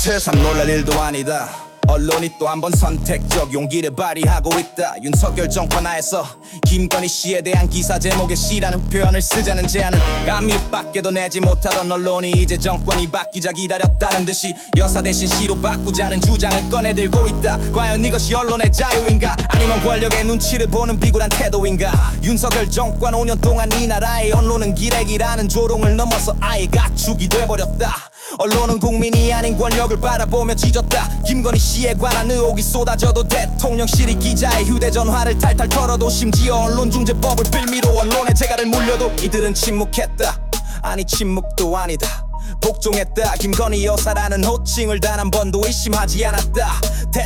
새삼 놀랄 일도 아니다. 언론이 또 한 번 선택적 용기를 발휘하고 있다. 윤석열 정권 하에서 김건희 씨에 대한 기사 제목에 씨라는 표현을 쓰자는 제안은 감히 밖에도 내지 못하던 언론이 이제 정권이 바뀌자 기다렸다는 듯이 여사 대신 씨로 바꾸자는 주장을 꺼내들고 있다. 과연 이것이 언론의 자유인가, 아니면 권력의 눈치를 보는 비굴한 태도인가. 윤석열 정권 5년 동안 이 나라의 언론은 기레기라는 조롱을 넘어서 아예 가축이 돼버렸다. 언론은 국민이 아닌 권력을 바라보며 찢었다. 김건희 씨에 관한 의혹이 쏟아져도 대통령실이 기자의 휴대전화를 탈탈 털어도 심지어 언론중재법을 빌미로 언론의 재갈을 물려도 이들은 침묵했다. 아니 침묵도 아니다, 복종했다. 김건희 여사라는 호칭을 단 한 번도 의심하지 않았다.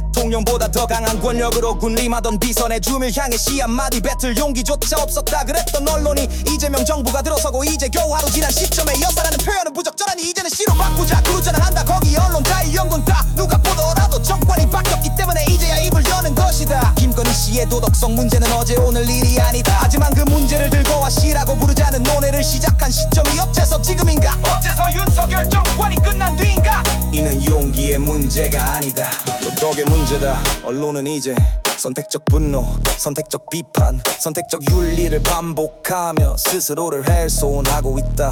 대통령보다 더 강한 권력으로 군림하던 비선의 줌을 향해 시 한마디 뱉을 용기조차 없었다 그랬던 언론이 이재명 정부가 들어서고 이제 겨우 하루 지난 시점에 여사라는 표현은 부적절하니 이제는 시로 바꾸자 구루자는 한다. 거기 언론 자유연구는 다 누가 보더라도 정권이 바뀌었기 때문에 이제야 입을 여는 것이다. 김건희 씨의 도덕성 문제는 어제 오늘 일이 아니다. 하지만 그 문제를 들고 와 시라고 부르자는 논의를 시작한 시점이 어째서 지금인가, 어째서 윤석열 정권이 끝난 뒤인가. 이는 용기의 문제가 아니다, 도덕의 문제다. 언론은 이제 선택적 분노, 선택적 비판, 선택적 윤리를 반복하며 스스로를 훼손하고 있다.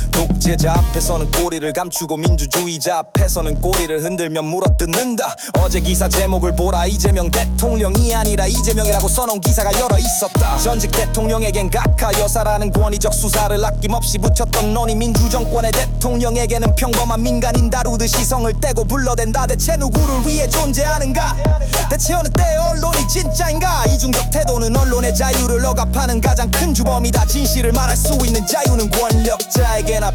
독재자 앞에서는 꼬리를 감추고 민주주의자 앞에서는 꼬리를 흔들며 물어뜯는다. 어제 기사 제목을 보라. 이재명 대통령이 아니라 이재명이라고 써놓은 기사가 여러 있었다. 전직 대통령에겐 각하 여사라는 권위적 수사를 아낌없이 붙였던 논의, 민주정권의 대통령에게는 평범한 민간인 다루듯이 성을 떼고 불러댄다. 대체 누구를 위해 존재하는가? 대체 어느 때의 언론이 진짜인가? 이중적 태도는 언론의 자유를 억압하는 가장 큰 주범이다. 진실을 말할 수 있는 자유는 권력자에게나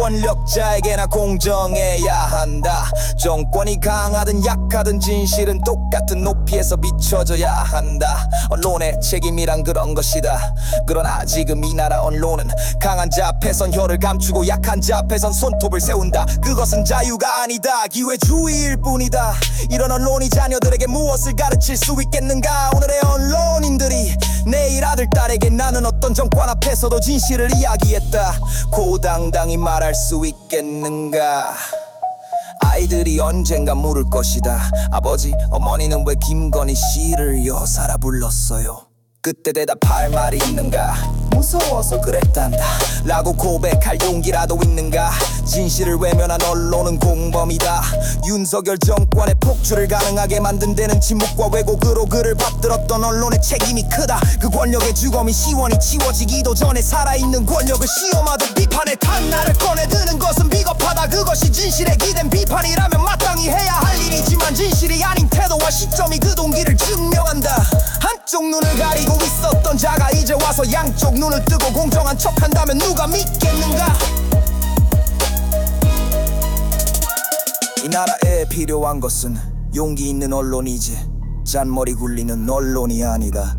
비권력자에게나 공정해야 한다. 정권이 강하든 약하든 진실은 똑같은 높이에서 비춰져야 한다. 언론의 책임이란 그런 것이다. 그러나 지금 이 나라 언론은 강한 자 앞에선 혀를 감추고 약한 자 앞에선 손톱을 세운다. 그것은 자유가 아니다, 기회주의일 뿐이다. 이런 언론이 자녀들에게 무엇을 가르칠 수 있겠는가? 오늘의 언론인들이 내일 아들 딸에게 나는 어떤 정권 앞에서도 진실을 이야기했다 고 당당히 말할 수 있겠는가? 아이들이 언젠가 물을 것이다. 아버지, 어머니는 왜 김건희 씨를 여사라 불렀어요? 그때 대답할 말이 있는가? 무서워서 그랬단다 라고 고백할 용기라도 있는가? 진실을 외면한 언론은 공범이다. 윤석열 정권의 폭주를 가능하게 만든 데는 침묵과 왜곡으로 그를 받들었던 언론의 책임이 크다. 그 권력의 주검이 시원히 치워지기도 전에 살아있는 권력을 시험하던 비판에 탄 나를 꺼내드는 것은 비겁하다. 그것이 진실에 기댄 비판이라면 마땅히 해야 할 일이지만 진실이 아닌 태도와 시점이 그 동기를 증명한다. 한쪽 눈을 가리고 있었던 자가 이제 와서 양쪽 눈을 뜨고 공정한 척한다면 누가 믿겠는가? 이 나라에 필요한 것은 용기 있는 언론이지 잔머리 굴리는 언론이 아니다.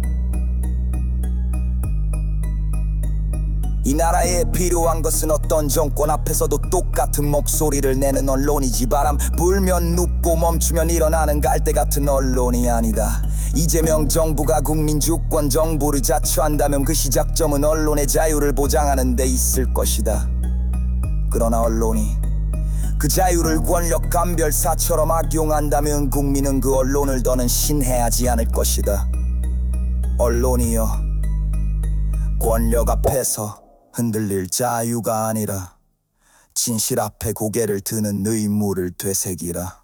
이 나라에 필요한 것은 어떤 정권 앞에서도 똑같은 목소리를 내는 언론이지 바람 불면 눕고 멈추면 일어나는 갈대 같은 언론이 아니다. 이재명 정부가 국민 주권 정부를 자처한다면 그 시작점은 언론의 자유를 보장하는 데 있을 것이다. 그러나 언론이 그 자유를 권력 감별사처럼 악용한다면 국민은 그 언론을 더는 신뢰하지 않을 것이다. 언론이여, 권력 앞에서 흔들릴 자유가 아니라 진실 앞에 고개를 드는 의무를 되새기라.